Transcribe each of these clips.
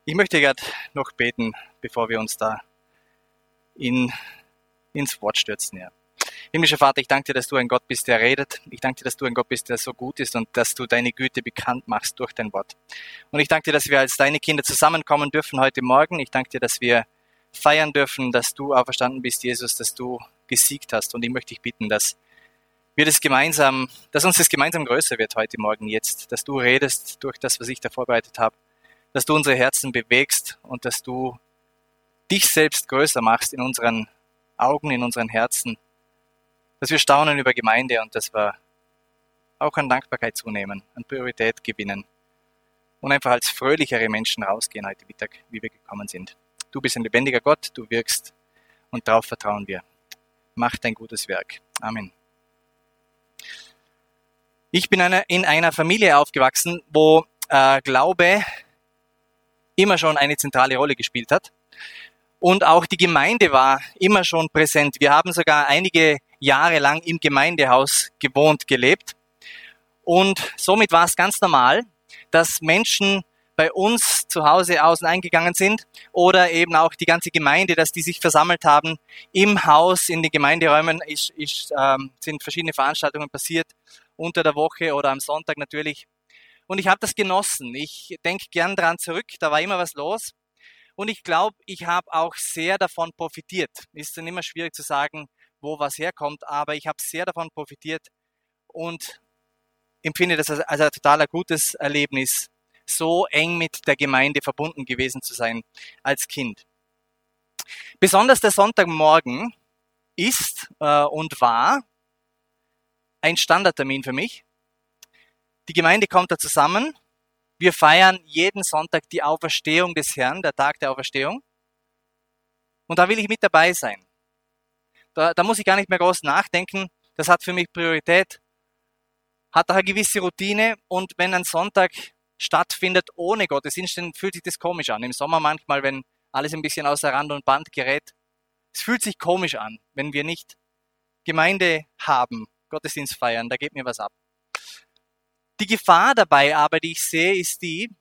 Ich möchte gerade noch beten, bevor wir uns da ins Wort stürzen. Ja. Himmlischer Vater, ich danke dir, dass du ein Gott bist, der redet. Ich danke dir, dass du ein Gott bist, der so gut ist und dass du deine Güte bekannt machst durch dein Wort. Und ich danke dir, dass wir als deine Kinder zusammenkommen dürfen heute Morgen. Ich danke dir, dass wir feiern dürfen, dass du auferstanden bist, Jesus, dass du gesiegt hast. Und ich möchte dich bitten, dass uns das gemeinsam größer wird heute Morgen jetzt, dass du redest durch das, was ich da vorbereitet habe, dass du unsere Herzen bewegst und dass du dich selbst größer machst in unseren Augen, in unseren Herzen, dass wir staunen über Gemeinde und dass wir auch an Dankbarkeit zunehmen, an Priorität gewinnen und einfach als fröhlichere Menschen rausgehen heute Mittag, wie wir gekommen sind. Du bist ein lebendiger Gott, du wirkst und darauf vertrauen wir. Mach dein gutes Werk. Amen. Ich bin in einer Familie aufgewachsen, wo Glaube immer schon eine zentrale Rolle gespielt hat. Und auch die Gemeinde war immer schon präsent. Wir haben sogar einige Jahre lang im Gemeindehaus gewohnt, gelebt. Und somit war es ganz normal, dass Menschen bei uns zu Hause außen eingegangen sind oder eben auch die ganze Gemeinde, dass die sich versammelt haben im Haus, in den Gemeinderäumen sind verschiedene Veranstaltungen passiert, unter der Woche oder am Sonntag natürlich. Und ich habe das genossen. Ich denke gern dran zurück, da war immer was los. Und ich glaube, ich habe auch sehr davon profitiert. Ist dann immer schwierig zu sagen, wo was herkommt, aber ich habe sehr davon profitiert und empfinde das als ein total gutes Erlebnis, so eng mit der Gemeinde verbunden gewesen zu sein als Kind. Besonders der Sonntagmorgen ist und war ein Standardtermin für mich. Die Gemeinde kommt da zusammen. Wir feiern jeden Sonntag die Auferstehung des Herrn, der Tag der Auferstehung. Und da will ich mit dabei sein. Da muss ich gar nicht mehr groß nachdenken. Das hat für mich Priorität, hat auch eine gewisse Routine. Und wenn ein Sonntag stattfindet ohne Gottesdienst, dann fühlt sich das komisch an. Im Sommer manchmal, wenn alles ein bisschen außer Rand und Band gerät. Es fühlt sich komisch an, wenn wir nicht Gemeinde haben, Gottesdienst feiern, da geht mir was ab. Die Gefahr dabei aber, die ich sehe, ist die,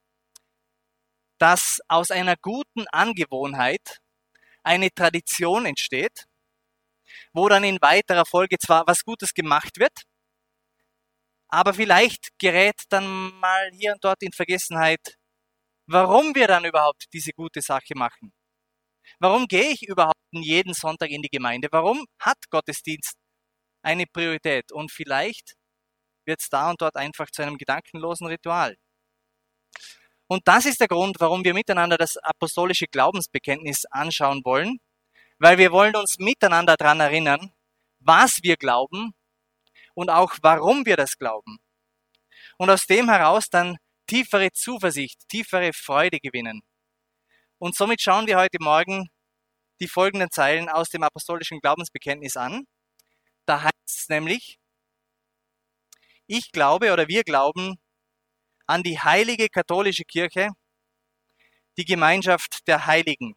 dass aus einer guten Angewohnheit eine Tradition entsteht, wo dann in weiterer Folge zwar was Gutes gemacht wird, aber vielleicht gerät dann mal hier und dort in Vergessenheit, warum wir dann überhaupt diese gute Sache machen. Warum gehe ich überhaupt jeden Sonntag in die Gemeinde? Warum hat Gottesdienst eine Priorität? Und vielleicht wird es da und dort einfach zu einem gedankenlosen Ritual. Und das ist der Grund, warum wir miteinander das apostolische Glaubensbekenntnis anschauen wollen, weil wir wollen uns miteinander daran erinnern, was wir glauben und auch warum wir das glauben. Und aus dem heraus dann tiefere Zuversicht, tiefere Freude gewinnen. Und somit schauen wir heute Morgen die folgenden Zeilen aus dem apostolischen Glaubensbekenntnis an. Da heißt es nämlich: Ich glaube oder wir glauben an die heilige katholische Kirche, die Gemeinschaft der Heiligen.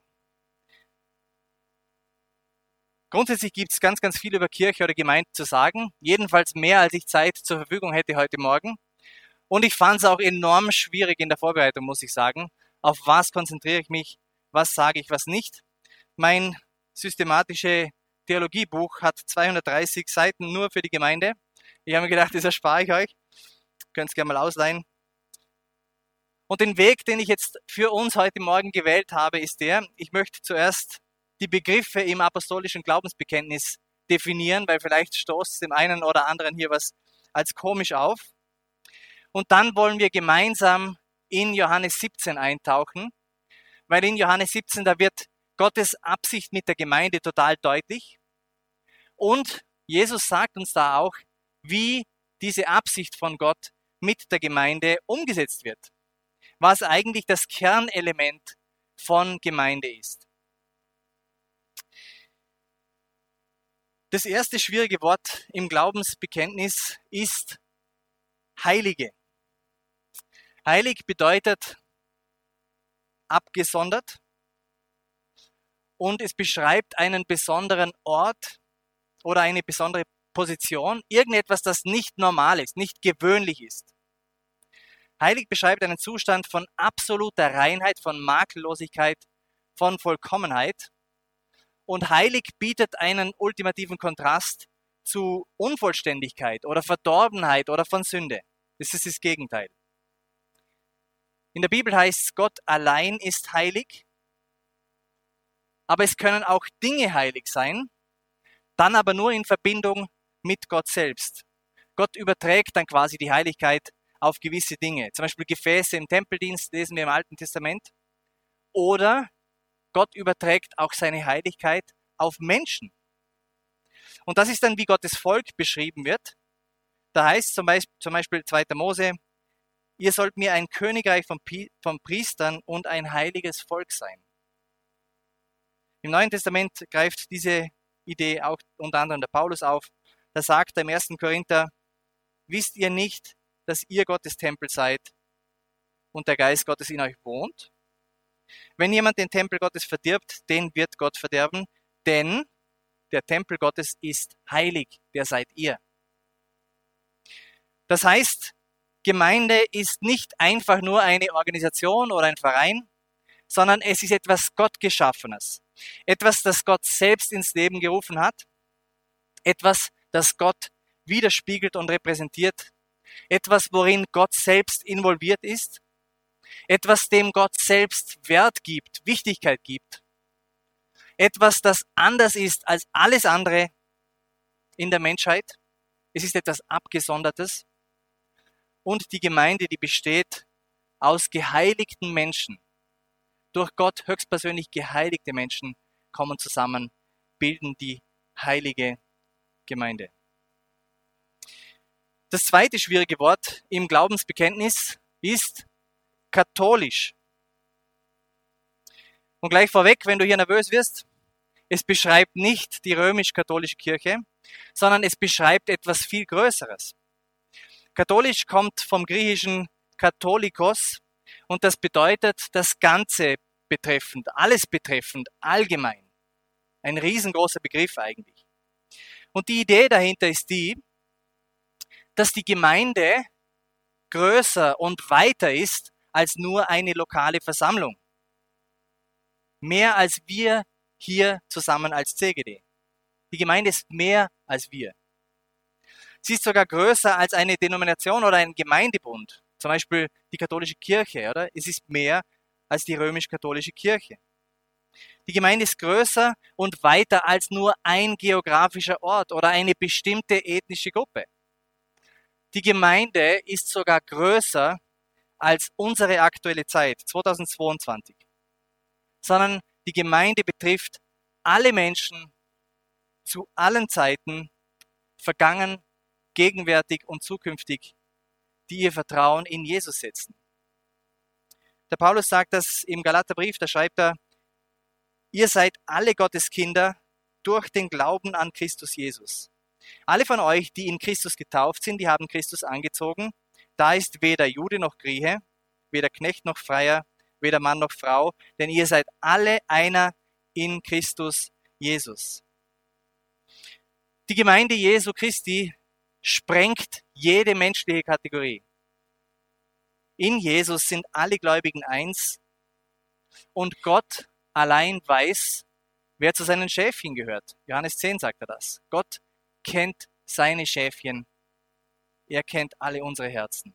Grundsätzlich gibt es ganz, ganz viel über Kirche oder Gemeinde zu sagen, jedenfalls mehr, als ich Zeit zur Verfügung hätte heute Morgen. Und ich fand es auch enorm schwierig in der Vorbereitung, muss ich sagen. Auf was konzentriere ich mich, was sage ich, was nicht. Mein systematische Theologiebuch hat 230 Seiten nur für die Gemeinde. Ich habe mir gedacht, das erspare ich euch. Könnt es gerne mal ausleihen. Und den Weg, den ich jetzt für uns heute Morgen gewählt habe, ist der: Ich möchte zuerst die Begriffe im apostolischen Glaubensbekenntnis definieren, weil vielleicht stoßt es dem einen oder anderen hier was als komisch auf. Und dann wollen wir gemeinsam in Johannes 17 eintauchen, weil in Johannes 17, da wird Gottes Absicht mit der Gemeinde total deutlich. Und Jesus sagt uns da auch, wie diese Absicht von Gott mit der Gemeinde umgesetzt wird. Was eigentlich das Kernelement von Gemeinde ist. Das erste schwierige Wort im Glaubensbekenntnis ist Heilige. Heilig bedeutet abgesondert und es beschreibt einen besonderen Ort oder eine besondere Position, irgendetwas, das nicht normal ist, nicht gewöhnlich ist. Heilig beschreibt einen Zustand von absoluter Reinheit, von Makellosigkeit, von Vollkommenheit. Und heilig bietet einen ultimativen Kontrast zu Unvollständigkeit oder Verdorbenheit oder von Sünde. Das ist das Gegenteil. In der Bibel heißt es, Gott allein ist heilig, aber es können auch Dinge heilig sein, dann aber nur in Verbindung mit Gott selbst. Gott überträgt dann quasi die Heiligkeit auf gewisse Dinge. Zum Beispiel Gefäße im Tempeldienst lesen wir im Alten Testament. Oder Gott überträgt auch seine Heiligkeit auf Menschen. Und das ist dann, wie Gottes Volk beschrieben wird. Da heißt zum Beispiel 2. Mose, ihr sollt mir ein Königreich von Priestern und ein heiliges Volk sein. Im Neuen Testament greift diese Idee auch unter anderem der Paulus auf. Da sagt er im 1. Korinther, wisst ihr nicht, dass ihr Gottes Tempel seid und der Geist Gottes in euch wohnt? Wenn jemand den Tempel Gottes verdirbt, den wird Gott verderben, denn der Tempel Gottes ist heilig, der seid ihr. Das heißt, Gemeinde ist nicht einfach nur eine Organisation oder ein Verein, sondern es ist etwas Gottgeschaffenes. Etwas, das Gott selbst ins Leben gerufen hat. Etwas, das Gott widerspiegelt und repräsentiert. Etwas, worin Gott selbst involviert ist. Etwas, dem Gott selbst Wert gibt, Wichtigkeit gibt. Etwas, das anders ist als alles andere in der Menschheit. Es ist etwas Abgesondertes. Und die Gemeinde, die besteht aus geheiligten Menschen. Durch Gott höchstpersönlich geheiligte Menschen kommen zusammen, bilden die heilige Gemeinde. Das zweite schwierige Wort im Glaubensbekenntnis ist katholisch. Und gleich vorweg, wenn du hier nervös wirst, es beschreibt nicht die römisch-katholische Kirche, sondern es beschreibt etwas viel Größeres. Katholisch kommt vom griechischen Katholikos und das bedeutet das Ganze betreffend, alles betreffend, allgemein. Ein riesengroßer Begriff eigentlich. Und die Idee dahinter ist die, dass die Gemeinde größer und weiter ist als nur eine lokale Versammlung. Mehr als wir hier zusammen als CGD. Die Gemeinde ist mehr als wir. Sie ist sogar größer als eine Denomination oder ein Gemeindebund. Zum Beispiel die katholische Kirche, oder? Es ist mehr als die römisch-katholische Kirche. Die Gemeinde ist größer und weiter als nur ein geografischer Ort oder eine bestimmte ethnische Gruppe. Die Gemeinde ist sogar größer als unsere aktuelle Zeit, 2022. Sondern die Gemeinde betrifft alle Menschen zu allen Zeiten, vergangen, gegenwärtig und zukünftig, die ihr Vertrauen in Jesus setzen. Der Paulus sagt das im Galaterbrief, da schreibt er, ihr seid alle Gottes Kinder durch den Glauben an Christus Jesus. Alle von euch, die in Christus getauft sind, die haben Christus angezogen. Da ist weder Jude noch Grieche, weder Knecht noch Freier, weder Mann noch Frau, denn ihr seid alle einer in Christus Jesus. Die Gemeinde Jesu Christi sprengt jede menschliche Kategorie. In Jesus sind alle Gläubigen eins und Gott allein weiß, wer zu seinen Schäfchen gehört. Johannes 10 sagt er das. Gott kennt seine Schäfchen. Er kennt alle unsere Herzen.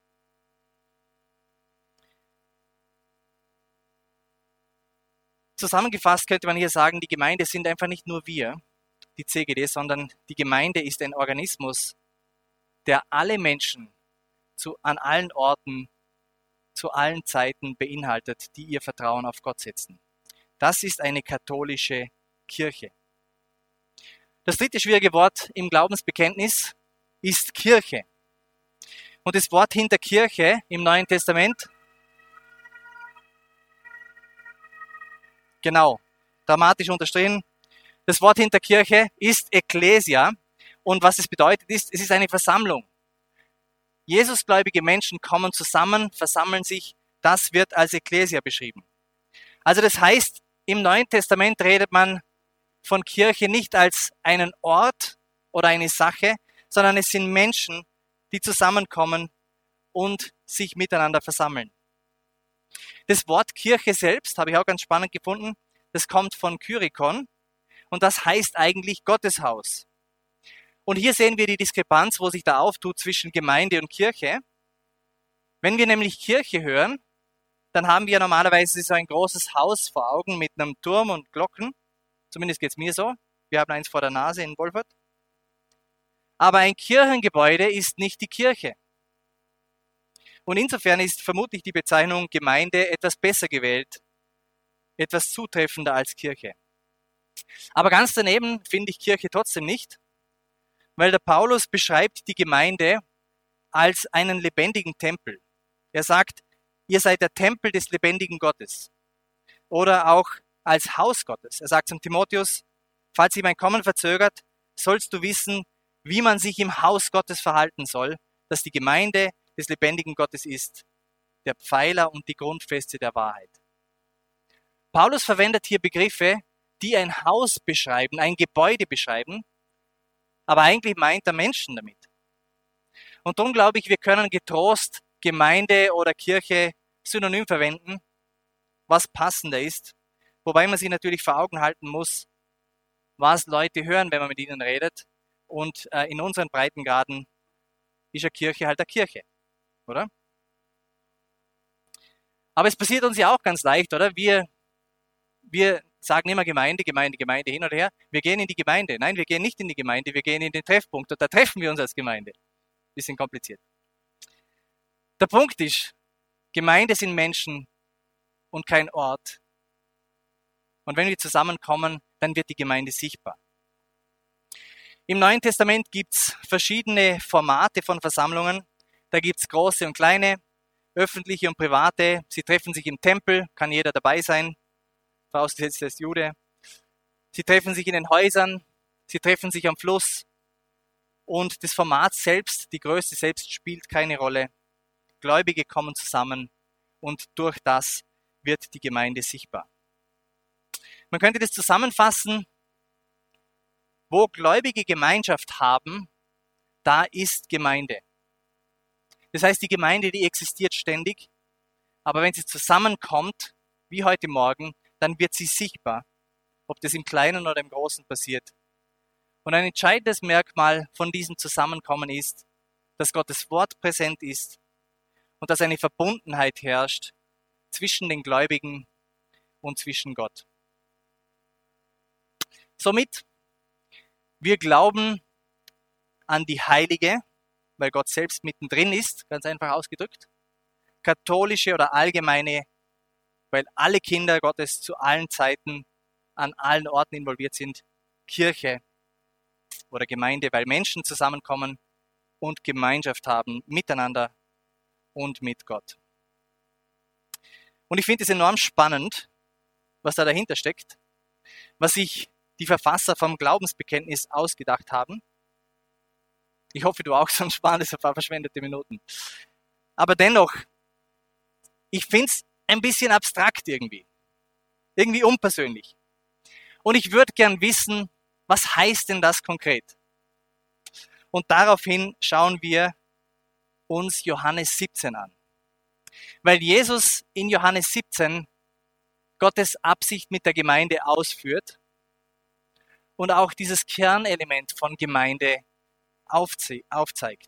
Zusammengefasst könnte man hier sagen, die Gemeinde sind einfach nicht nur wir, die CGD, sondern die Gemeinde ist ein Organismus, der alle Menschen an allen Orten, zu allen Zeiten beinhaltet, die ihr Vertrauen auf Gott setzen. Das ist eine katholische Kirche. Das dritte schwierige Wort im Glaubensbekenntnis ist Kirche. Und das Wort hinter Kirche im Neuen Testament, genau, dramatisch unterstrichen, das Wort hinter Kirche ist Ekklesia. Und was es bedeutet ist, es ist eine Versammlung. Jesusgläubige Menschen kommen zusammen, versammeln sich, das wird als Ekklesia beschrieben. Also das heißt, im Neuen Testament redet man von Kirche nicht als einen Ort oder eine Sache, sondern es sind Menschen, die zusammenkommen, und sich miteinander versammeln. Das Wort Kirche selbst habe ich auch ganz spannend gefunden. Das kommt von Kyrikon und das heißt eigentlich Gotteshaus. Und hier sehen wir die Diskrepanz, wo sich da auftut zwischen Gemeinde und Kirche. Wenn wir nämlich Kirche hören, dann haben wir normalerweise so ein großes Haus vor Augen mit einem Turm und Glocken. Zumindest geht es mir so. Wir haben eins vor der Nase in Wolfert. Aber ein Kirchengebäude ist nicht die Kirche. Und insofern ist vermutlich die Bezeichnung Gemeinde etwas besser gewählt, etwas zutreffender als Kirche. Aber ganz daneben finde ich Kirche trotzdem nicht, weil der Paulus beschreibt die Gemeinde als einen lebendigen Tempel. Er sagt, ihr seid der Tempel des lebendigen Gottes. Oder auch als Haus Gottes. Er sagt zum Timotheus, falls sich mein Kommen verzögert, sollst du wissen, wie man sich im Haus Gottes verhalten soll, dass die Gemeinde des lebendigen Gottes ist, der Pfeiler und die Grundfeste der Wahrheit. Paulus verwendet hier Begriffe, die ein Haus beschreiben, ein Gebäude beschreiben, aber eigentlich meint er Menschen damit. Und darum glaube ich, wir können getrost Gemeinde oder Kirche synonym verwenden, was passender ist, wobei man sich natürlich vor Augen halten muss, was Leute hören, wenn man mit ihnen redet. Und in unseren Breitengraden ist eine Kirche halt eine Kirche, oder? Aber es passiert uns ja auch ganz leicht, oder? Wir sagen immer Gemeinde, Gemeinde, Gemeinde hin oder her. Wir gehen in die Gemeinde. Nein, wir gehen nicht in die Gemeinde, wir gehen in den Treffpunkt und da treffen wir uns als Gemeinde. Bisschen kompliziert. Der Punkt ist, Gemeinde sind Menschen und kein Ort. Und wenn wir zusammenkommen, dann wird die Gemeinde sichtbar. Im Neuen Testament gibt's verschiedene Formate von Versammlungen. Da gibt's große und kleine, öffentliche und private. Sie treffen sich im Tempel, kann jeder dabei sein, vorausgesetzt er ist Jude. Sie treffen sich in den Häusern, sie treffen sich am Fluss. Und das Format selbst, die Größe selbst spielt keine Rolle. Gläubige kommen zusammen und durch das wird die Gemeinde sichtbar. Man könnte das zusammenfassen, wo Gläubige Gemeinschaft haben, da ist Gemeinde. Das heißt, die Gemeinde, die existiert ständig, aber wenn sie zusammenkommt, wie heute Morgen, dann wird sie sichtbar, ob das im Kleinen oder im Großen passiert. Und ein entscheidendes Merkmal von diesem Zusammenkommen ist, dass Gottes Wort präsent ist und dass eine Verbundenheit herrscht zwischen den Gläubigen und zwischen Gott. Somit, wir glauben an die Heilige, weil Gott selbst mittendrin ist, ganz einfach ausgedrückt, katholische oder allgemeine, weil alle Kinder Gottes zu allen Zeiten an allen Orten involviert sind, Kirche oder Gemeinde, weil Menschen zusammenkommen und Gemeinschaft haben miteinander und mit Gott. Und ich finde es enorm spannend, was da dahinter steckt, was sich die Verfasser vom Glaubensbekenntnis ausgedacht haben. Ich hoffe, du auch, sonst waren das ein paar verschwendete Minuten. Aber dennoch, ich finde es ein bisschen abstrakt irgendwie unpersönlich. Und ich würde gern wissen, was heißt denn das konkret? Und daraufhin schauen wir uns Johannes 17 an. Weil Jesus in Johannes 17 Gottes Absicht mit der Gemeinde ausführt und auch dieses Kernelement von Gemeinde aufzeigt.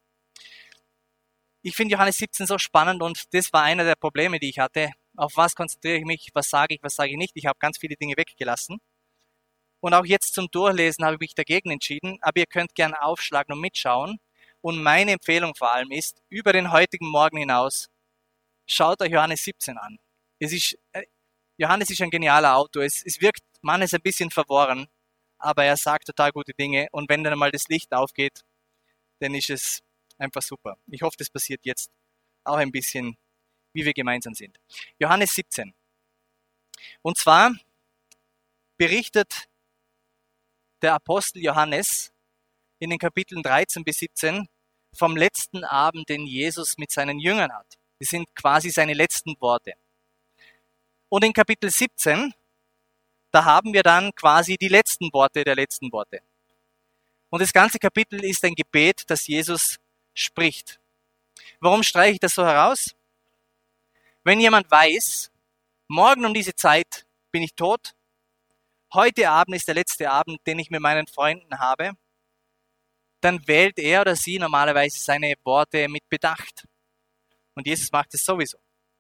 Ich finde Johannes 17 so spannend und das war einer der Probleme, die ich hatte. Auf was konzentriere ich mich, was sage ich nicht? Ich habe ganz viele Dinge weggelassen. Und auch jetzt zum Durchlesen habe ich mich dagegen entschieden, aber ihr könnt gern aufschlagen und mitschauen. Und meine Empfehlung vor allem ist, über den heutigen Morgen hinaus, schaut euch Johannes 17 an. Johannes ist ein genialer Autor. Es wirkt manches ein bisschen verworren, aber er sagt total gute Dinge. Und wenn dann mal das Licht aufgeht, dann ist es einfach super. Ich hoffe, das passiert jetzt auch ein bisschen, wie wir gemeinsam sind. Johannes 17. Und zwar berichtet der Apostel Johannes in den Kapiteln 13 bis 17 vom letzten Abend, den Jesus mit seinen Jüngern hat. Das sind quasi seine letzten Worte. Und in Kapitel 17, da haben wir dann quasi die letzten Worte der letzten Worte. Und das ganze Kapitel ist ein Gebet, das Jesus spricht. Warum streiche ich das so heraus? Wenn jemand weiß, morgen um diese Zeit bin ich tot, heute Abend ist der letzte Abend, den ich mit meinen Freunden habe, dann wählt er oder sie normalerweise seine Worte mit Bedacht. Und Jesus macht es sowieso.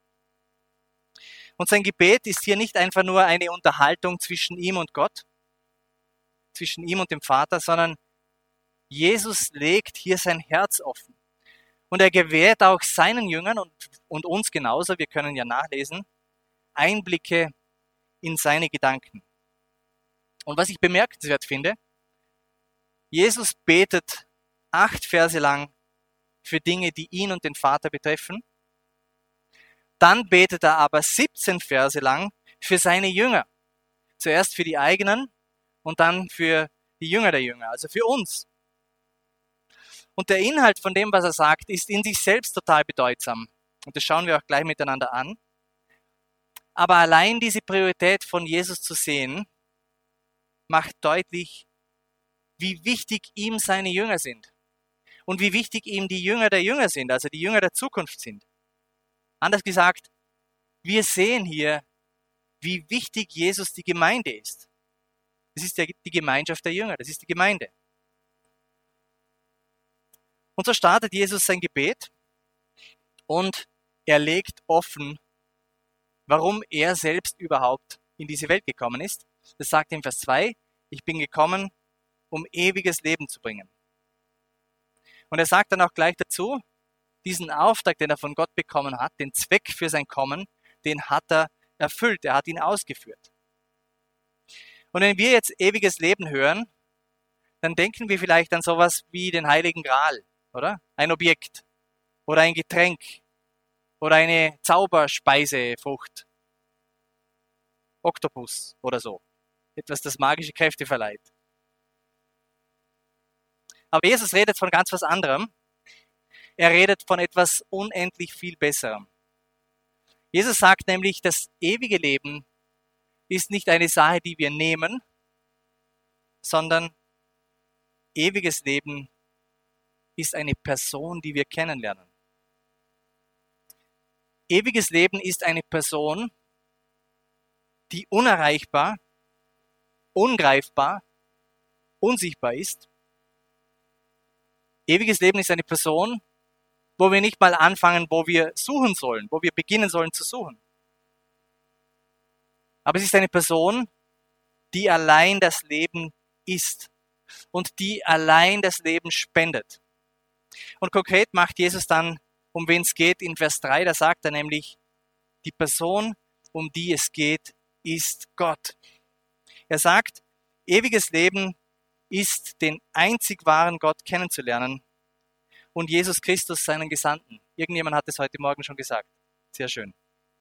Und sein Gebet ist hier nicht einfach nur eine Unterhaltung zwischen ihm und Gott, zwischen ihm und dem Vater, sondern Jesus legt hier sein Herz offen. Und er gewährt auch seinen Jüngern und uns genauso, wir können ja nachlesen, Einblicke in seine Gedanken. Und was ich bemerkenswert finde, Jesus betet 8 Verse lang für Dinge, die ihn und den Vater betreffen. Dann betet er aber 17 Verse lang für seine Jünger. Zuerst für die eigenen und dann für die Jünger der Jünger, also für uns. Und der Inhalt von dem, was er sagt, ist in sich selbst total bedeutsam. Und das schauen wir auch gleich miteinander an. Aber allein diese Priorität von Jesus zu sehen, macht deutlich, wie wichtig ihm seine Jünger sind. Und wie wichtig ihm die Jünger der Jünger sind, also die Jünger der Zukunft sind. Anders gesagt, wir sehen hier, wie wichtig Jesus die Gemeinde ist. Das ist die Gemeinschaft der Jünger, das ist die Gemeinde. Und so startet Jesus sein Gebet und er legt offen, warum er selbst überhaupt in diese Welt gekommen ist. Das sagt er in Vers 2, ich bin gekommen, um ewiges Leben zu bringen. Und er sagt dann auch gleich dazu, diesen Auftrag, den er von Gott bekommen hat, den Zweck für sein Kommen, den hat er erfüllt, er hat ihn ausgeführt. Und wenn wir jetzt ewiges Leben hören, dann denken wir vielleicht an sowas wie den Heiligen Gral, oder? Ein Objekt oder ein Getränk oder eine Zauberspeisefrucht, Oktopus oder so. Etwas, das magische Kräfte verleiht. Aber Jesus redet von ganz was anderem. Er redet von etwas unendlich viel Besserem. Jesus sagt nämlich, das ewige Leben ist nicht eine Sache, die wir nehmen, sondern ewiges Leben ist eine Person, die wir kennenlernen. Ewiges Leben ist eine Person, die unerreichbar, ungreifbar, unsichtbar ist. Ewiges Leben ist eine Person, wo wir nicht mal anfangen, wo wir suchen sollen, wo wir beginnen sollen zu suchen. Aber es ist eine Person, die allein das Leben ist und die allein das Leben spendet. Und konkret macht Jesus dann, um wen es geht, in Vers 3, da sagt er nämlich, die Person, um die es geht, ist Gott. Er sagt, ewiges Leben ist, den einzig wahren Gott kennenzulernen und Jesus Christus, seinen Gesandten. Irgendjemand hat es heute Morgen schon gesagt. Sehr schön.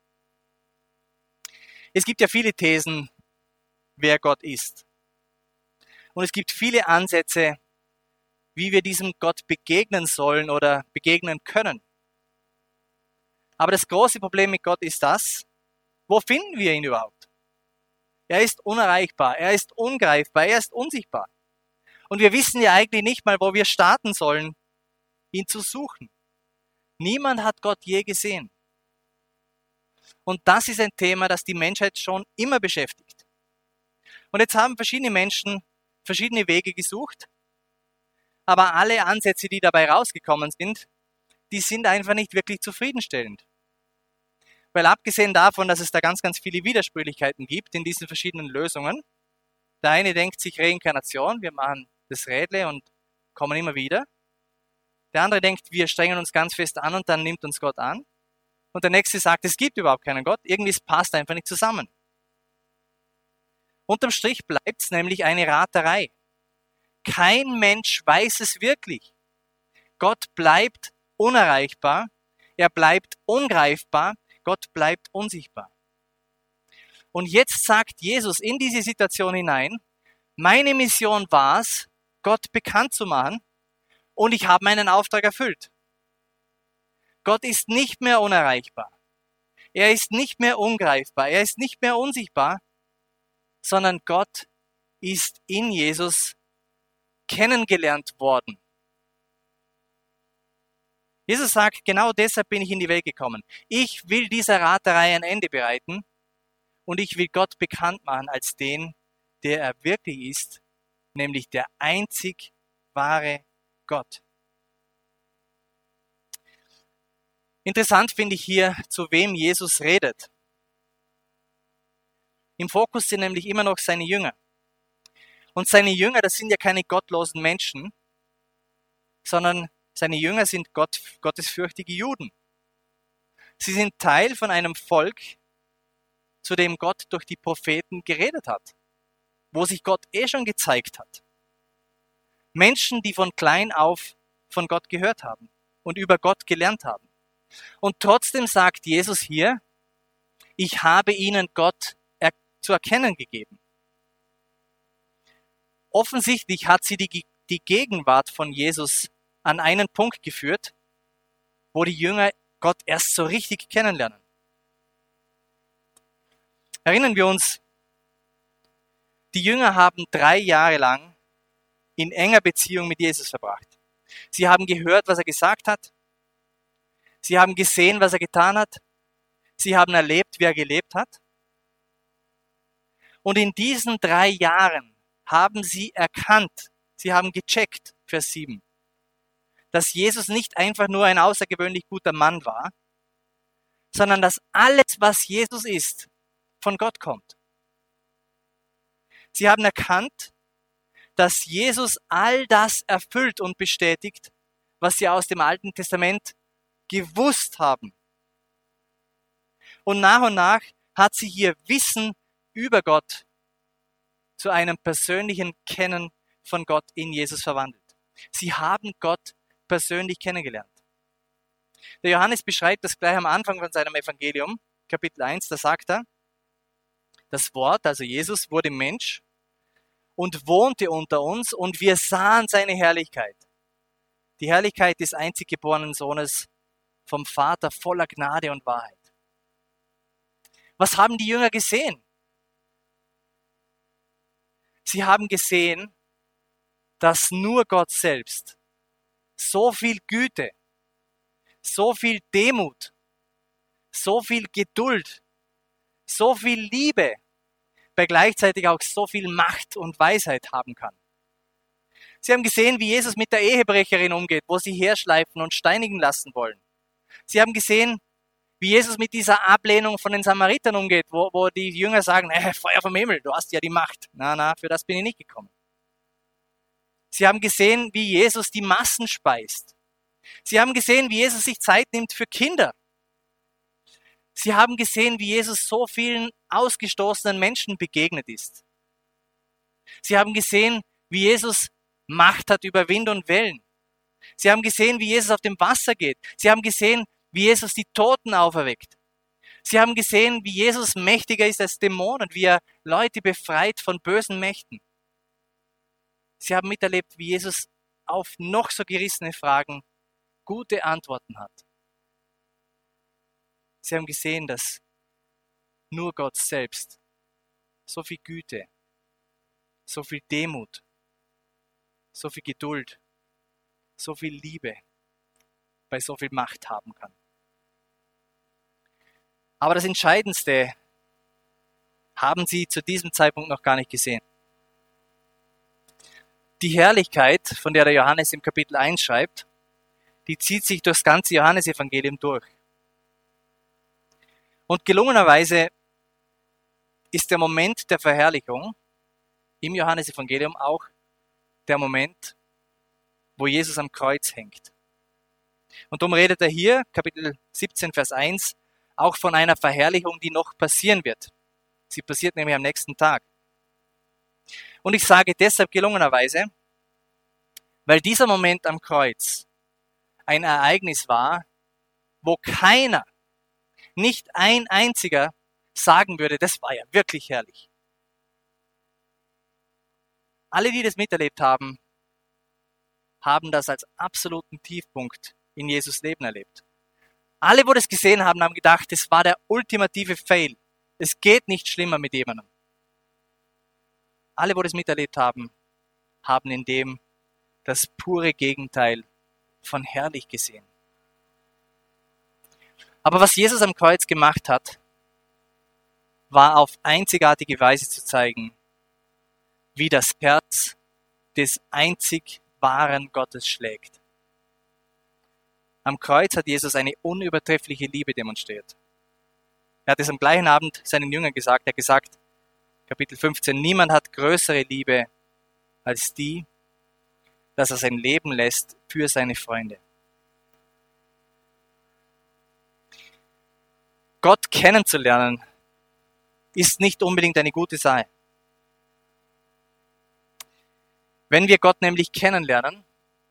Es gibt ja viele Thesen, wer Gott ist. Und es gibt viele Ansätze, wie wir diesem Gott begegnen sollen oder begegnen können. Aber das große Problem mit Gott ist das, wo finden wir ihn überhaupt? Er ist unerreichbar, er ist ungreifbar, er ist unsichtbar. Und wir wissen ja eigentlich nicht mal, wo wir starten sollen, ihn zu suchen. Niemand hat Gott je gesehen. Und das ist ein Thema, das die Menschheit schon immer beschäftigt. Und jetzt haben verschiedene Menschen verschiedene Wege gesucht, aber alle Ansätze, die dabei rausgekommen sind, die sind einfach nicht wirklich zufriedenstellend. Weil abgesehen davon, dass es da ganz, ganz viele Widersprüchlichkeiten gibt in diesen verschiedenen Lösungen, der eine denkt sich Reinkarnation, wir machen das Rädle und kommen immer wieder. Der andere denkt, wir strengen uns ganz fest an und dann nimmt uns Gott an. Und der nächste sagt, es gibt überhaupt keinen Gott, irgendwie es passt einfach nicht zusammen. Unterm Strich bleibt es nämlich eine Raterei. Kein Mensch weiß es wirklich. Gott bleibt unerreichbar, er bleibt ungreifbar, Gott bleibt unsichtbar. Und jetzt sagt Jesus in diese Situation hinein, meine Mission war es, Gott bekannt zu machen und ich habe meinen Auftrag erfüllt. Gott ist nicht mehr unerreichbar. Er ist nicht mehr ungreifbar. Er ist nicht mehr unsichtbar, sondern Gott ist in Jesus kennengelernt worden. Jesus sagt, genau deshalb bin ich in die Welt gekommen. Ich will dieser Raterei ein Ende bereiten und ich will Gott bekannt machen als den, der er wirklich ist, nämlich der einzig wahre Gott. Interessant finde ich hier, zu wem Jesus redet. Im Fokus sind nämlich immer noch seine Jünger. Und seine Jünger, das sind ja keine gottlosen Menschen, sondern seine Jünger sind gottesfürchtige Juden. Sie sind Teil von einem Volk, zu dem Gott durch die Propheten geredet hat, wo sich Gott schon gezeigt hat. Menschen, die von klein auf von Gott gehört haben und über Gott gelernt haben. Und trotzdem sagt Jesus hier, ich habe ihnen Gott zu erkennen gegeben. Offensichtlich hat sie die Gegenwart von Jesus an einen Punkt geführt, wo die Jünger Gott erst so richtig kennenlernen. Erinnern wir uns, die Jünger haben 3 Jahre lang in enger Beziehung mit Jesus verbracht. Sie haben gehört, was er gesagt hat. Sie haben gesehen, was er getan hat. Sie haben erlebt, wie er gelebt hat. Und in diesen 3 Jahren haben sie erkannt, sie haben gecheckt, Vers 7, dass Jesus nicht einfach nur ein außergewöhnlich guter Mann war, sondern dass alles, was Jesus ist, von Gott kommt. Sie haben erkannt, dass Jesus all das erfüllt und bestätigt, was sie aus dem Alten Testament gewusst haben. Und nach hat sie hier Wissen über Gott zu einem persönlichen Kennen von Gott in Jesus verwandelt. Sie haben Gott persönlich kennengelernt. Der Johannes beschreibt das gleich am Anfang von seinem Evangelium, Kapitel 1, da sagt er, das Wort, also Jesus, wurde Mensch und wohnte unter uns und wir sahen seine Herrlichkeit. Die Herrlichkeit des einzig geborenen Sohnes vom Vater voller Gnade und Wahrheit. Was haben die Jünger gesehen? Sie haben gesehen, dass nur Gott selbst so viel Güte, so viel Demut, so viel Geduld, so viel Liebe, bei gleichzeitig auch so viel Macht und Weisheit haben kann. Sie haben gesehen, wie Jesus mit der Ehebrecherin umgeht, wo sie herschleifen und steinigen lassen wollen. Sie haben gesehen, wie Jesus mit dieser Ablehnung von den Samaritern umgeht, wo die Jünger sagen, Feuer vom Himmel, du hast ja die Macht. Na, für das bin ich nicht gekommen. Sie haben gesehen, wie Jesus die Massen speist. Sie haben gesehen, wie Jesus sich Zeit nimmt für Kinder. Sie haben gesehen, wie Jesus so vielen ausgestoßenen Menschen begegnet ist. Sie haben gesehen, wie Jesus Macht hat über Wind und Wellen. Sie haben gesehen, wie Jesus auf dem Wasser geht. Sie haben gesehen, wie Jesus die Toten auferweckt. Sie haben gesehen, wie Jesus mächtiger ist als Dämonen, wie er Leute befreit von bösen Mächten. Sie haben miterlebt, wie Jesus auf noch so gerissene Fragen gute Antworten hat. Sie haben gesehen, dass nur Gott selbst so viel Güte, so viel Demut, so viel Geduld, so viel Liebe bei so viel Macht haben kann. Aber das Entscheidendste haben sie zu diesem Zeitpunkt noch gar nicht gesehen. Die Herrlichkeit, von der Johannes im Kapitel 1 schreibt, die zieht sich durchs ganze Johannesevangelium durch. Und gelungenerweise ist der Moment der Verherrlichung im Johannesevangelium auch der Moment, wo Jesus am Kreuz hängt. Und darum redet er hier, Kapitel 17, Vers 1, auch von einer Verherrlichung, die noch passieren wird. Sie passiert nämlich am nächsten Tag. Und ich sage deshalb gelungenerweise, weil dieser Moment am Kreuz ein Ereignis war, wo keiner, nicht ein einziger, sagen würde, das war ja wirklich herrlich. Alle, die das miterlebt haben, haben das als absoluten Tiefpunkt in Jesus Leben erlebt. Alle, wo das gesehen haben, haben gedacht, das war der ultimative Fail. Es geht nicht schlimmer mit jemandem. Alle, wo das miterlebt haben, haben in dem das pure Gegenteil von herrlich gesehen. Aber was Jesus am Kreuz gemacht hat, war auf einzigartige Weise zu zeigen, wie das Herz des einzig wahren Gottes schlägt. Am Kreuz hat Jesus eine unübertreffliche Liebe demonstriert. Er hat es am gleichen Abend seinen Jüngern gesagt. Er hat gesagt, Kapitel 15, niemand hat größere Liebe als die, dass er sein Leben lässt für seine Freunde. Gott kennenzulernen ist nicht unbedingt eine gute Sache. Wenn wir Gott nämlich kennenlernen,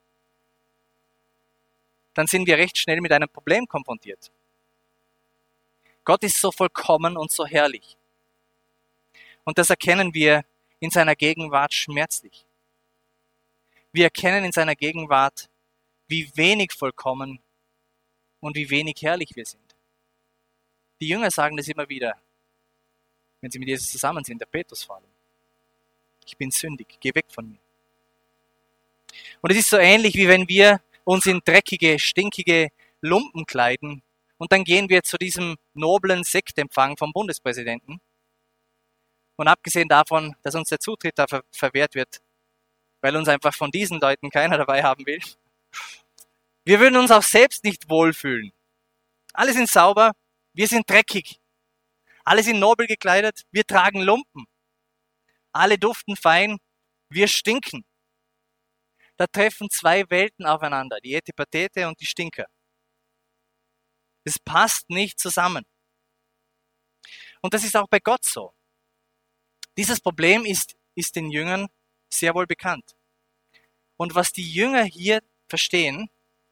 dann sind wir recht schnell mit einem Problem konfrontiert. Gott ist so vollkommen und so herrlich. Und das erkennen wir in seiner Gegenwart schmerzlich. Wir erkennen in seiner Gegenwart, wie wenig vollkommen und wie wenig herrlich wir sind. Die Jünger sagen das immer wieder, wenn sie mit Jesus zusammen sind, der Petrus vor allem. Ich bin sündig, geh weg von mir. Und es ist so ähnlich, wie wenn wir uns in dreckige, stinkige Lumpen kleiden und dann gehen wir zu diesem noblen Sektempfang vom Bundespräsidenten. Und abgesehen davon, dass uns der Zutritt da verwehrt wird, weil uns einfach von diesen Leuten keiner dabei haben will, wir würden uns auch selbst nicht wohlfühlen. Alle sind sauber, wir sind dreckig. Alle sind nobel gekleidet, wir tragen Lumpen. Alle duften fein, wir stinken. Da treffen zwei Welten aufeinander, die Etepatete und die Stinker. Es passt nicht zusammen. Und das ist auch bei Gott so. Dieses Problem ist den Jüngern sehr wohl bekannt. Und was die Jünger hier verstehen,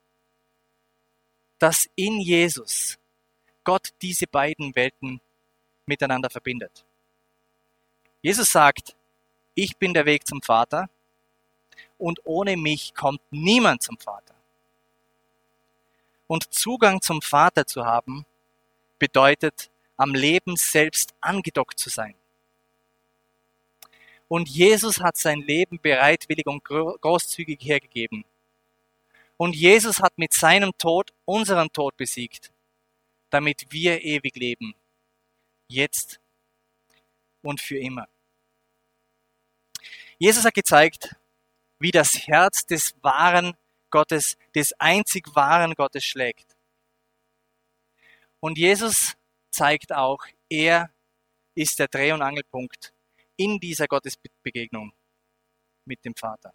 dass in Jesus Gott diese beiden Welten miteinander verbindet. Jesus sagt, ich bin der Weg zum Vater und ohne mich kommt niemand zum Vater. Und Zugang zum Vater zu haben, bedeutet, am Leben selbst angedockt zu sein. Und Jesus hat sein Leben bereitwillig und großzügig hergegeben. Und Jesus hat mit seinem Tod unseren Tod besiegt, damit wir ewig leben, jetzt und für immer. Jesus hat gezeigt, wie das Herz des wahren Gottes, des einzig wahren Gottes schlägt. Und Jesus zeigt auch, er ist der Dreh- und Angelpunkt in dieser Gottesbegegnung mit dem Vater.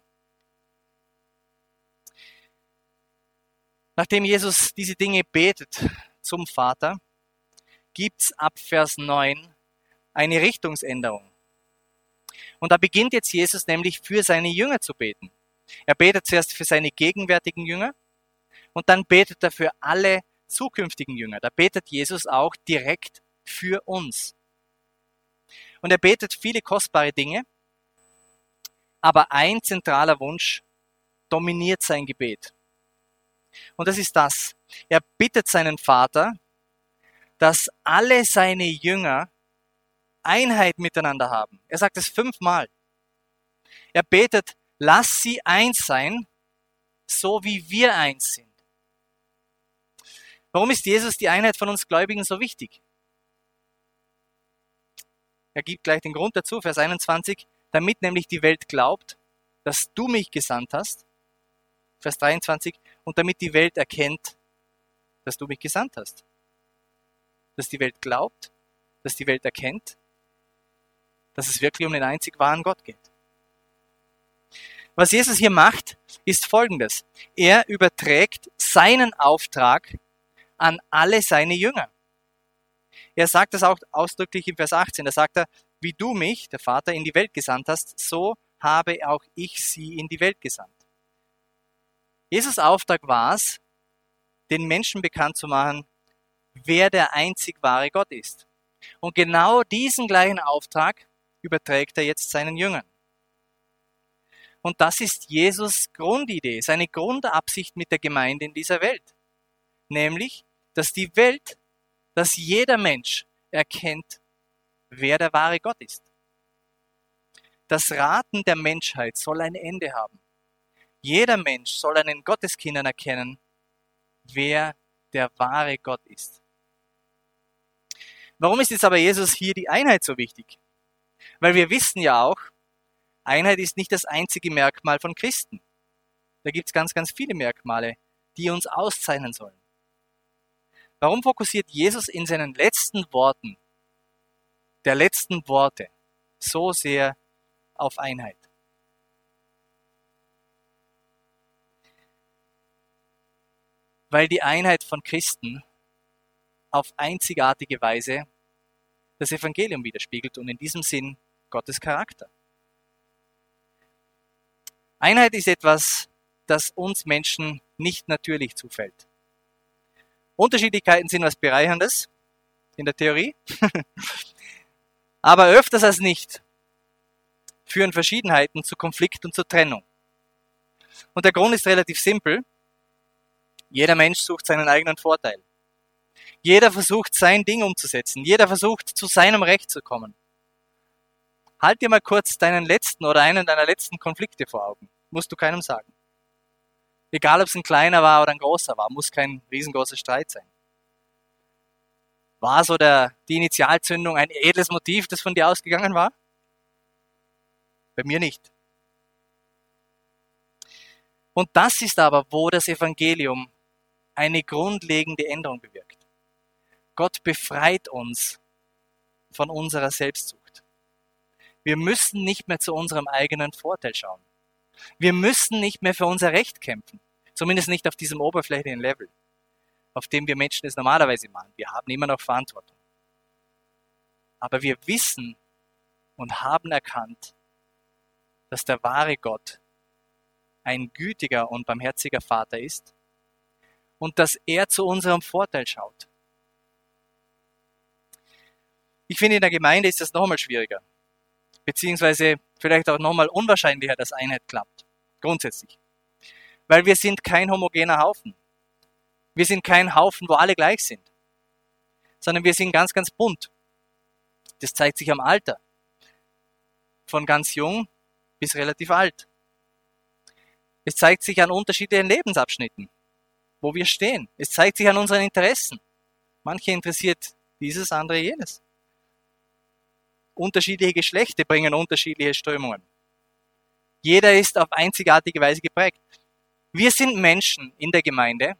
Nachdem Jesus diese Dinge betet zum Vater, gibt's ab Vers 9 eine Richtungsänderung. Und da beginnt jetzt Jesus nämlich für seine Jünger zu beten. Er betet zuerst für seine gegenwärtigen Jünger und dann betet er für alle zukünftigen Jünger. Da betet Jesus auch direkt für uns. Und er betet viele kostbare Dinge, aber ein zentraler Wunsch dominiert sein Gebet. Und das ist das. Er bittet seinen Vater, dass alle seine Jünger Einheit miteinander haben. Er sagt es 5-mal. Er betet, lass sie eins sein, so wie wir eins sind. Warum ist Jesus die Einheit von uns Gläubigen so wichtig? Er gibt gleich den Grund dazu, Vers 21, damit nämlich die Welt glaubt, dass du mich gesandt hast, Vers 23, und damit die Welt erkennt, dass du mich gesandt hast. Dass die Welt glaubt, dass die Welt erkennt, dass es wirklich um den einzig wahren Gott geht. Was Jesus hier macht, ist Folgendes. Er überträgt seinen Auftrag an alle seine Jünger. Er sagt das auch ausdrücklich in Vers 18. Da sagt er, wie du mich, der Vater, in die Welt gesandt hast, so habe auch ich sie in die Welt gesandt. Jesus' Auftrag war es, den Menschen bekannt zu machen, wer der einzig wahre Gott ist. Und genau diesen gleichen Auftrag überträgt er jetzt seinen Jüngern. Und das ist Jesus' Grundidee, seine Grundabsicht mit der Gemeinde in dieser Welt. Nämlich, dass die Welt, dass jeder Mensch erkennt, wer der wahre Gott ist. Das Raten der Menschheit soll ein Ende haben. Jeder Mensch soll an den Gotteskindern erkennen, wer der wahre Gott ist. Warum ist jetzt aber Jesus hier die Einheit so wichtig? Weil wir wissen ja auch, Einheit ist nicht das einzige Merkmal von Christen. Da gibt es ganz, ganz viele Merkmale, die uns auszeichnen sollen. Warum fokussiert Jesus in seinen letzten Worten, der letzten Worte, so sehr auf Einheit? Weil die Einheit von Christen auf einzigartige Weise das Evangelium widerspiegelt und in diesem Sinn Gottes Charakter. Einheit ist etwas, das uns Menschen nicht natürlich zufällt. Unterschiedlichkeiten sind was Bereicherndes in der Theorie, aber öfters als nicht führen Verschiedenheiten zu Konflikt und zur Trennung. Und der Grund ist relativ simpel. Jeder Mensch sucht seinen eigenen Vorteil. Jeder versucht, sein Ding umzusetzen. Jeder versucht, zu seinem Recht zu kommen. Halt dir mal kurz deinen letzten oder einen deiner letzten Konflikte vor Augen. Musst du keinem sagen. Egal, ob es ein kleiner war oder ein großer war, muss kein riesengroßer Streit sein. War so die Initialzündung ein edles Motiv, das von dir ausgegangen war? Bei mir nicht. Und das ist aber, wo das Evangelium eine grundlegende Änderung bewirkt. Gott befreit uns von unserer Selbstsucht. Wir müssen nicht mehr zu unserem eigenen Vorteil schauen. Wir müssen nicht mehr für unser Recht kämpfen. Zumindest nicht auf diesem oberflächlichen Level, auf dem wir Menschen es normalerweise machen. Wir haben immer noch Verantwortung. Aber wir wissen und haben erkannt, dass der wahre Gott ein gütiger und barmherziger Vater ist und dass er zu unserem Vorteil schaut. Ich finde, in der Gemeinde ist das nochmal schwieriger, beziehungsweise vielleicht auch nochmal unwahrscheinlicher, dass Einheit klappt, grundsätzlich. Weil wir sind kein homogener Haufen. Wir sind kein Haufen, wo alle gleich sind, sondern wir sind ganz, ganz bunt. Das zeigt sich am Alter, von ganz jung bis relativ alt. Es zeigt sich an unterschiedlichen Lebensabschnitten, wo wir stehen. Es zeigt sich an unseren Interessen. Manche interessiert dieses, andere jenes. Unterschiedliche Geschlechter bringen unterschiedliche Strömungen. Jeder ist auf einzigartige Weise geprägt. Wir sind Menschen in der Gemeinde,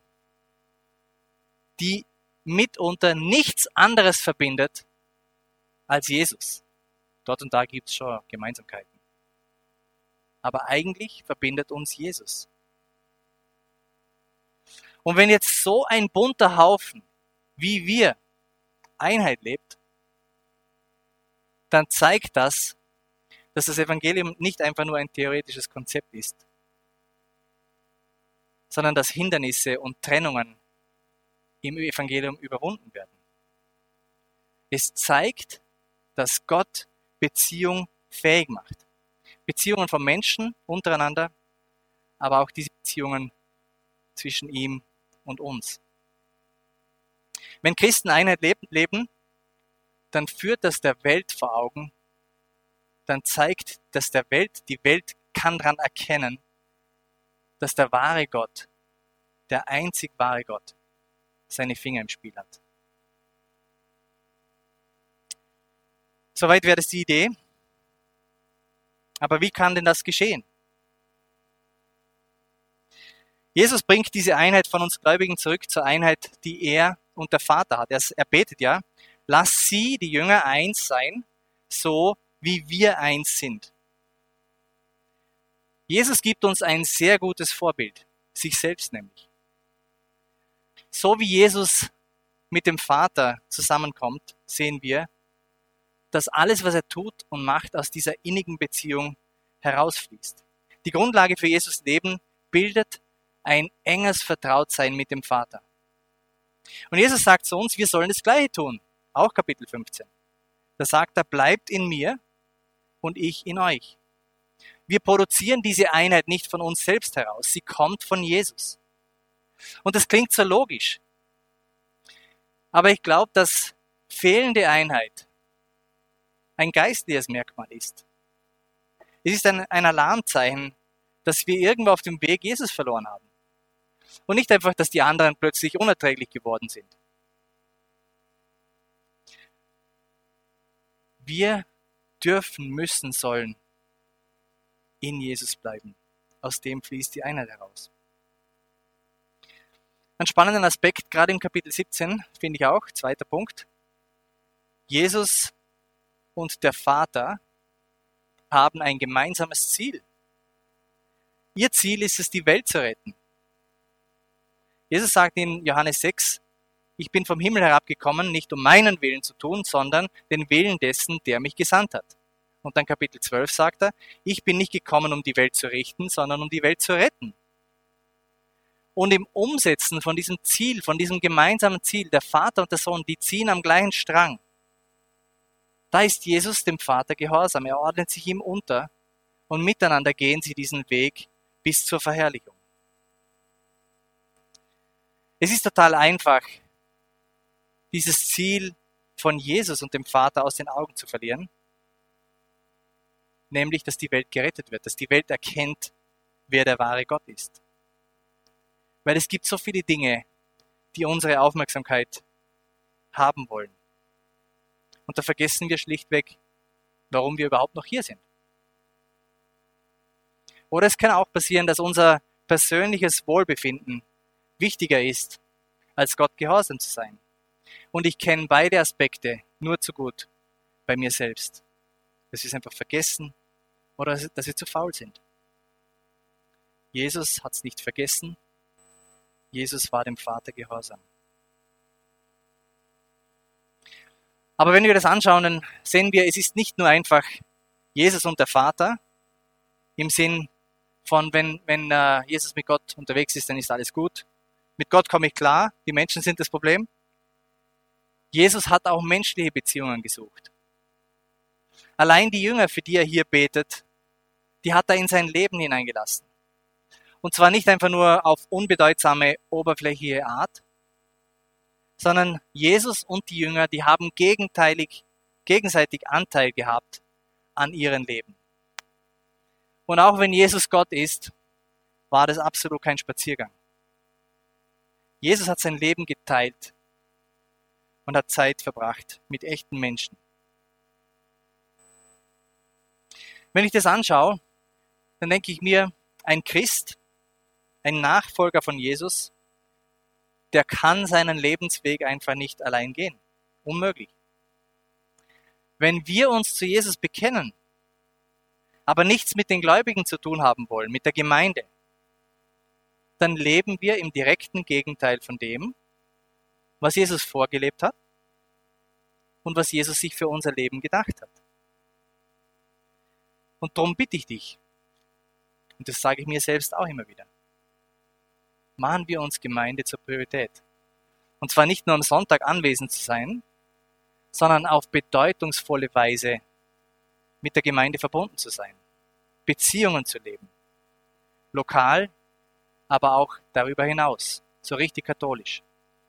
die mitunter nichts anderes verbindet als Jesus. Dort und da gibt es schon Gemeinsamkeiten. Aber eigentlich verbindet uns Jesus. Und wenn jetzt so ein bunter Haufen wie wir Einheit lebt, dann zeigt das, dass das Evangelium nicht einfach nur ein theoretisches Konzept ist, sondern dass Hindernisse und Trennungen im Evangelium überwunden werden. Es zeigt, dass Gott Beziehung fähig macht. Beziehungen von Menschen untereinander, aber auch diese Beziehungen zwischen ihm und uns. Wenn Christen Einheit leben, dann führt das der Welt vor Augen, dann zeigt das die Welt kann daran erkennen, dass der wahre Gott, der einzig wahre Gott, seine Finger im Spiel hat. Soweit wäre das die Idee. Aber wie kann denn das geschehen? Jesus bringt diese Einheit von uns Gläubigen zurück zur Einheit, die er und der Vater hat. Er betet ja, lass sie, die Jünger, eins sein, so wie wir eins sind. Jesus gibt uns ein sehr gutes Vorbild, sich selbst nämlich. So wie Jesus mit dem Vater zusammenkommt, sehen wir, dass alles, was er tut und macht, aus dieser innigen Beziehung herausfließt. Die Grundlage für Jesus Leben bildet ein enges Vertrautsein mit dem Vater. Und Jesus sagt zu uns, wir sollen das Gleiche tun. Auch Kapitel 15. Da sagt er, bleibt in mir und ich in euch. Wir produzieren diese Einheit nicht von uns selbst heraus. Sie kommt von Jesus. Und das klingt so logisch. Aber ich glaube, dass fehlende Einheit ein geistliches Merkmal ist. Es ist ein Alarmzeichen, dass wir irgendwo auf dem Weg Jesus verloren haben. Und nicht einfach, dass die anderen plötzlich unerträglich geworden sind. Wir dürfen, müssen, sollen in Jesus bleiben. Aus dem fließt die Einheit heraus. Ein spannender Aspekt, gerade im Kapitel 17, finde ich auch, zweiter Punkt. Jesus und der Vater haben ein gemeinsames Ziel. Ihr Ziel ist es, die Welt zu retten. Jesus sagt in Johannes 6, ich bin vom Himmel herabgekommen, nicht um meinen Willen zu tun, sondern den Willen dessen, der mich gesandt hat. Und dann Kapitel 12 sagt er, ich bin nicht gekommen, um die Welt zu richten, sondern um die Welt zu retten. Und im Umsetzen von diesem Ziel, von diesem gemeinsamen Ziel, der Vater und der Sohn, die ziehen am gleichen Strang. Da ist Jesus dem Vater gehorsam, er ordnet sich ihm unter und miteinander gehen sie diesen Weg bis zur Verherrlichung. Es ist total einfach, dieses Ziel von Jesus und dem Vater aus den Augen zu verlieren, nämlich, dass die Welt gerettet wird, dass die Welt erkennt, wer der wahre Gott ist. Weil es gibt so viele Dinge, die unsere Aufmerksamkeit haben wollen. Und da vergessen wir schlichtweg, warum wir überhaupt noch hier sind. Oder es kann auch passieren, dass unser persönliches Wohlbefinden wichtiger ist, als Gott gehorsam zu sein. Und ich kenne beide Aspekte nur zu gut bei mir selbst. Dass wir es einfach vergessen oder dass wir zu faul sind. Jesus hat es nicht vergessen. Jesus war dem Vater gehorsam. Aber wenn wir das anschauen, dann sehen wir, es ist nicht nur einfach Jesus und der Vater, im Sinn von, wenn Jesus mit Gott unterwegs ist, dann ist alles gut. Mit Gott komme ich klar, die Menschen sind das Problem. Jesus hat auch menschliche Beziehungen gesucht. Allein die Jünger, für die er hier betet, die hat er in sein Leben hineingelassen. Und zwar nicht einfach nur auf unbedeutsame, oberflächliche Art, sondern Jesus und die Jünger, die haben gegenseitig Anteil gehabt an ihrem Leben. Und auch wenn Jesus Gott ist, war das absolut kein Spaziergang. Jesus hat sein Leben geteilt und hat Zeit verbracht mit echten Menschen. Wenn ich das anschaue, dann denke ich mir, ein Christ, ein Nachfolger von Jesus, der kann seinen Lebensweg einfach nicht allein gehen. Unmöglich. Wenn wir uns zu Jesus bekennen, aber nichts mit den Gläubigen zu tun haben wollen, mit der Gemeinde, dann leben wir im direkten Gegenteil von dem, was Jesus vorgelebt hat und was Jesus sich für unser Leben gedacht hat. Und darum bitte ich dich, und das sage ich mir selbst auch immer wieder, machen wir uns Gemeinde zur Priorität. Und zwar nicht nur am Sonntag anwesend zu sein, sondern auf bedeutungsvolle Weise mit der Gemeinde verbunden zu sein, Beziehungen zu leben, lokal, aber auch darüber hinaus, so richtig katholisch.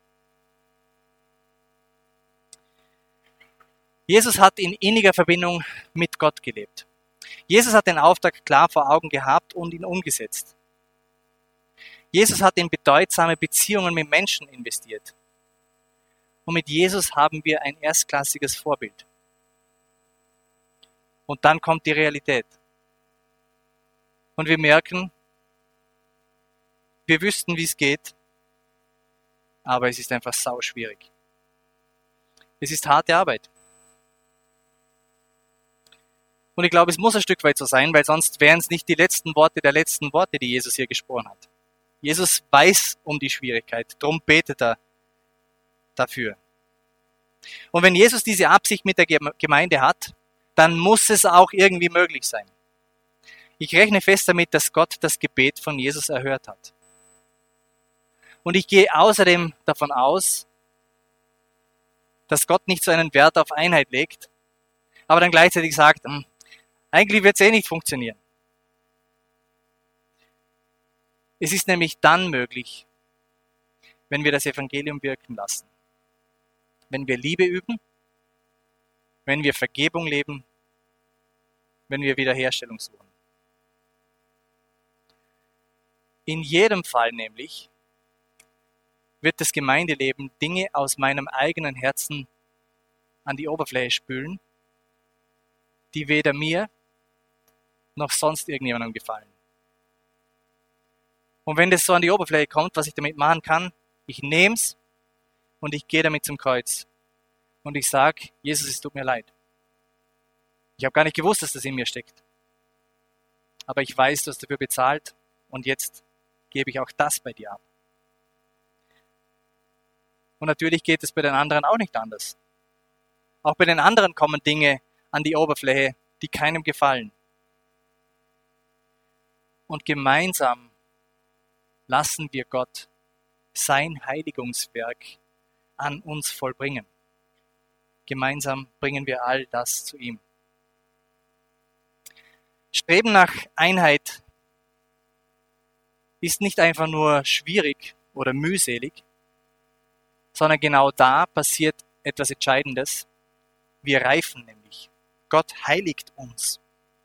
Jesus hat in inniger Verbindung mit Gott gelebt. Jesus hat den Auftrag klar vor Augen gehabt und ihn umgesetzt. Jesus hat in bedeutsame Beziehungen mit Menschen investiert. Und mit Jesus haben wir ein erstklassiges Vorbild. Und dann kommt die Realität. Und wir merken, wir wüssten, wie es geht, aber es ist einfach sauschwierig. Es ist harte Arbeit. Und ich glaube, es muss ein Stück weit so sein, weil sonst wären es nicht die letzten Worte der letzten Worte, die Jesus hier gesprochen hat. Jesus weiß um die Schwierigkeit, darum betet er dafür. Und wenn Jesus diese Absicht mit der Gemeinde hat, dann muss es auch irgendwie möglich sein. Ich rechne fest damit, dass Gott das Gebet von Jesus erhört hat. Und ich gehe außerdem davon aus, dass Gott nicht so einen Wert auf Einheit legt, aber dann gleichzeitig sagt, eigentlich wird es nicht funktionieren. Es ist nämlich dann möglich, wenn wir das Evangelium wirken lassen. Wenn wir Liebe üben, wenn wir Vergebung leben, wenn wir Wiederherstellung suchen. In jedem Fall nämlich wird das Gemeindeleben Dinge aus meinem eigenen Herzen an die Oberfläche spülen die weder mir noch sonst irgendjemandem gefallen. Und wenn das so an die Oberfläche kommt, was ich damit machen kann, ich nehme es und ich gehe damit zum Kreuz. Und ich sage, Jesus, es tut mir leid. Ich habe gar nicht gewusst, dass das in mir steckt. Aber ich weiß, du hast dafür bezahlt und jetzt gebe ich auch das bei dir ab. Und natürlich geht es bei den anderen auch nicht anders. Auch bei den anderen kommen Dinge an die Oberfläche, die keinem gefallen. Und gemeinsam lassen wir Gott sein Heiligungswerk an uns vollbringen. Gemeinsam bringen wir all das zu ihm. Streben nach Einheit ist nicht einfach nur schwierig oder mühselig, sondern genau da passiert etwas Entscheidendes. Wir reifen nämlich. Gott heiligt uns.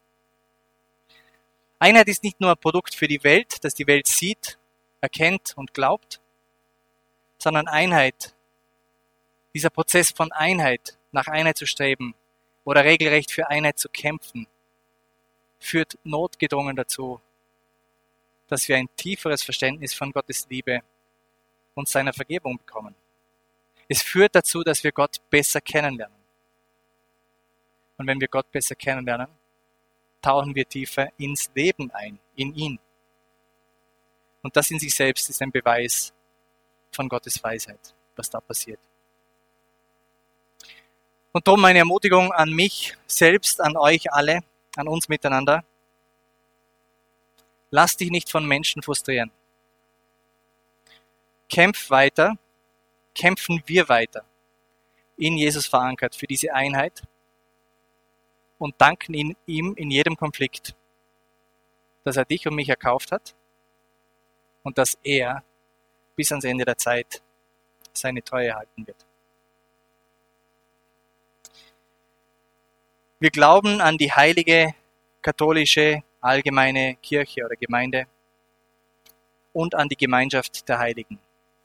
Einheit ist nicht nur ein Produkt für die Welt, das die Welt sieht, erkennt und glaubt, sondern Einheit, dieser Prozess von Einheit, nach Einheit zu streben oder regelrecht für Einheit zu kämpfen, führt notgedrungen dazu, dass wir ein tieferes Verständnis von Gottes Liebe und seiner Vergebung bekommen. Es führt dazu, dass wir Gott besser kennenlernen. Und wenn wir Gott besser kennenlernen, tauchen wir tiefer ins Leben ein, in ihn. Und das in sich selbst ist ein Beweis von Gottes Weisheit, was da passiert. Und darum meine Ermutigung an mich selbst, an euch alle, an uns miteinander. Lass dich nicht von Menschen frustrieren. Kämpf weiter, kämpfen wir weiter, in Jesus verankert für diese Einheit und danken ihm in jedem Konflikt, dass er dich und mich erkauft hat und dass er bis ans Ende der Zeit seine Treue halten wird. Wir glauben an die heilige, katholische, allgemeine Kirche oder Gemeinde und an die Gemeinschaft der Heiligen.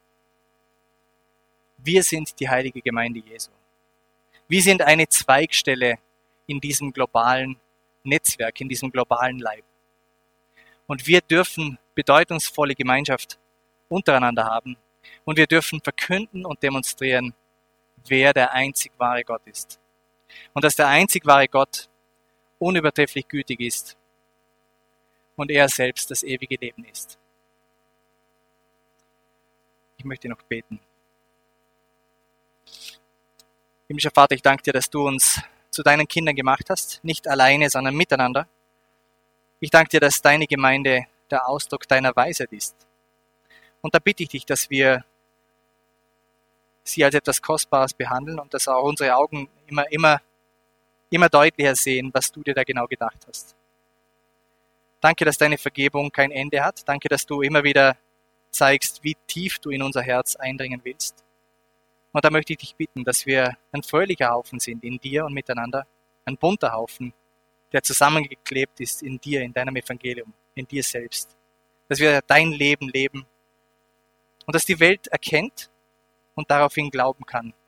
Wir sind die heilige Gemeinde Jesu. Wir sind eine Zweigstelle in diesem globalen Netzwerk, in diesem globalen Leib. Und wir dürfen bedeutungsvolle Gemeinschaft untereinander haben. Und wir dürfen verkünden und demonstrieren, wer der einzig wahre Gott ist. Und dass der einzig wahre Gott unübertrefflich gütig ist und er selbst das ewige Leben ist. Ich möchte noch beten. Himmlischer Vater, ich danke dir, dass du uns zu deinen Kindern gemacht hast, nicht alleine, sondern miteinander. Ich danke dir, dass deine Gemeinde der Ausdruck deiner Weisheit ist. Und da bitte ich dich, dass wir sie als etwas Kostbares behandeln und dass auch unsere Augen immer deutlicher sehen, was du dir da genau gedacht hast. Danke, dass deine Vergebung kein Ende hat. Danke, dass du immer wieder zeigst, wie tief du in unser Herz eindringen willst. Und da möchte ich dich bitten, dass wir ein fröhlicher Haufen sind in dir und miteinander, ein bunter Haufen, der zusammengeklebt ist in dir, in deinem Evangelium, in dir selbst. Dass wir dein Leben leben und dass die Welt erkennt und daraufhin glauben kann,